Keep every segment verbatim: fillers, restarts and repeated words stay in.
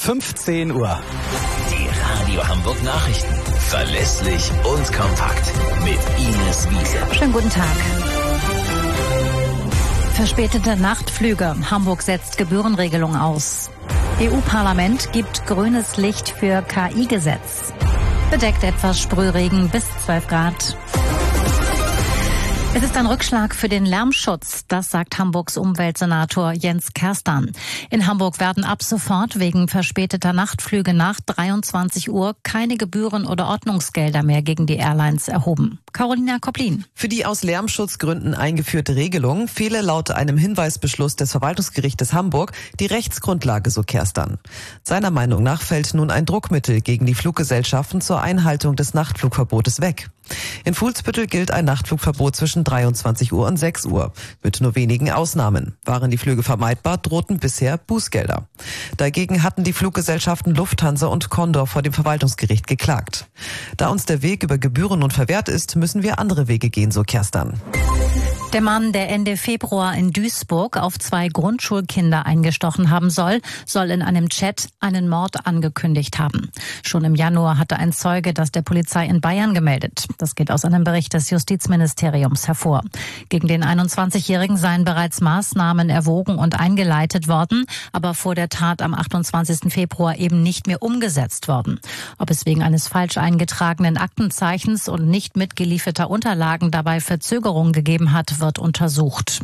fünfzehn Uhr. Die Radio Hamburg Nachrichten. Verlässlich und kompakt. Mit Ines Wiese. Schönen guten Tag. Verspätete Nachtflüge. Hamburg setzt Gebührenregelung aus. E U-Parlament gibt grünes Licht für K I-Gesetz. Bedeckt etwas Sprühregen bis zwölf Grad. Es ist ein Rückschlag für den Lärmschutz, das sagt Hamburgs Umweltsenator Jens Kerstan. In Hamburg werden ab sofort wegen verspäteter Nachtflüge nach dreiundzwanzig Uhr keine Gebühren oder Ordnungsgelder mehr gegen die Airlines erhoben. Carolina Koplin. Für die aus Lärmschutzgründen eingeführte Regelung fehle laut einem Hinweisbeschluss des Verwaltungsgerichtes Hamburg die Rechtsgrundlage, so Kerstan. Seiner Meinung nach fällt nun ein Druckmittel gegen die Fluggesellschaften zur Einhaltung des Nachtflugverbotes weg. In Fuhlsbüttel gilt ein Nachtflugverbot zwischen dreiundzwanzig Uhr und sechs Uhr, mit nur wenigen Ausnahmen. Waren die Flüge vermeidbar, drohten bisher Bußgelder. Dagegen hatten die Fluggesellschaften Lufthansa und Condor vor dem Verwaltungsgericht geklagt. Da uns der Weg über Gebühren nun verwehrt ist, müssen wir andere Wege gehen, so Kerstan. Der Mann, der Ende Februar in Duisburg auf zwei Grundschulkinder eingestochen haben soll, soll in einem Chat einen Mord angekündigt haben. Schon im Januar hatte ein Zeuge das der Polizei in Bayern gemeldet. Das geht aus einem Bericht des Justizministeriums hervor. Gegen den einundzwanzigjährigen seien bereits Maßnahmen erwogen und eingeleitet worden, aber vor der Tat am achtundzwanzigsten Februar eben nicht mehr umgesetzt worden. Ob es wegen eines falsch eingetragenen Aktenzeichens und nicht mitgelieferter Unterlagen dabei Verzögerungen gegeben hat, wird untersucht.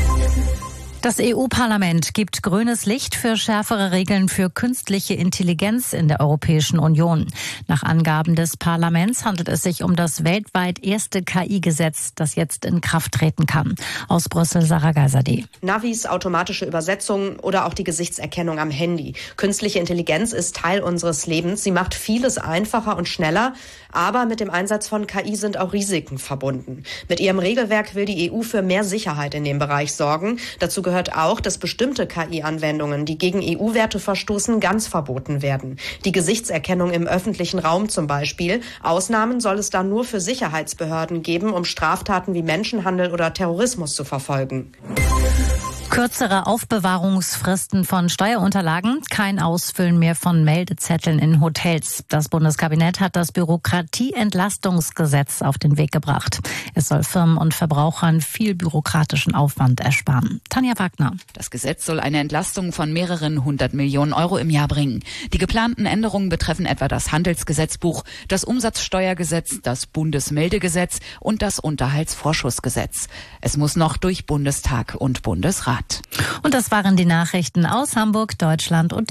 Das E U-Parlament gibt grünes Licht für schärfere Regeln für künstliche Intelligenz in der Europäischen Union. Nach Angaben des Parlaments handelt es sich um das weltweit erste K I-Gesetz, das jetzt in Kraft treten kann. Aus Brüssel, Sarah Geiserde. Navis, automatische Übersetzung oder auch die Gesichtserkennung am Handy. Künstliche Intelligenz ist Teil unseres Lebens. Sie macht vieles einfacher und schneller. Aber mit dem Einsatz von K I sind auch Risiken verbunden. Mit ihrem Regelwerk will die E U für mehr Sicherheit in dem Bereich sorgen. Dazu gehört auch, dass bestimmte K I-Anwendungen, die gegen E U-Werte verstoßen, ganz verboten werden. Die Gesichtserkennung im öffentlichen Raum zum Beispiel. Ausnahmen soll es dann nur für Sicherheitsbehörden geben, um Straftaten wie Menschenhandel oder Terrorismus zu verfolgen. Kürzere Aufbewahrungsfristen von Steuerunterlagen, kein Ausfüllen mehr von Meldezetteln in Hotels. Das Bundeskabinett hat das Bürokratieentlastungsgesetz auf den Weg gebracht. Es soll Firmen und Verbrauchern viel bürokratischen Aufwand ersparen. Tanja Wagner. Das Gesetz soll eine Entlastung von mehreren hundert Millionen Euro im Jahr bringen. Die geplanten Änderungen betreffen etwa das Handelsgesetzbuch, das Umsatzsteuergesetz, das Bundesmeldegesetz und das Unterhaltsvorschussgesetz. Es muss noch durch Bundestag und Bundesrat. Und das waren die Nachrichten aus Hamburg, Deutschland und